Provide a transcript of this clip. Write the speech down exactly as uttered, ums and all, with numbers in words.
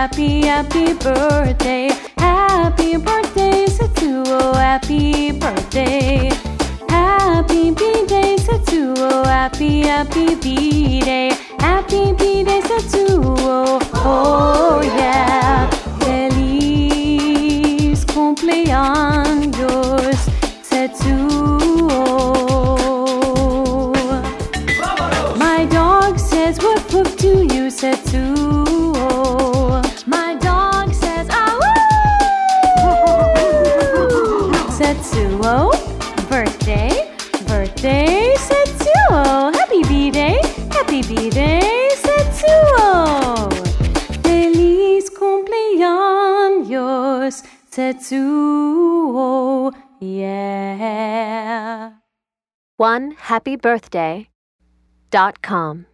happy, happy birthday. Happy birthday, Setsuo, happy birthday. Happy B-Day, Setsuo, happy, happy B-Day. Happy B-Day, Setsuo, oh yeah. Feliz cumpleaños, Setsuo. My dog says woof woof to you, Setsuo. My dog says ah woo. Setsuo, birthday, birthday, Setsuo. Happy B-Day, happy B-Day, Setsuo. Feliz cumpleaños, Setsuo, yeah. one happy birthday dot com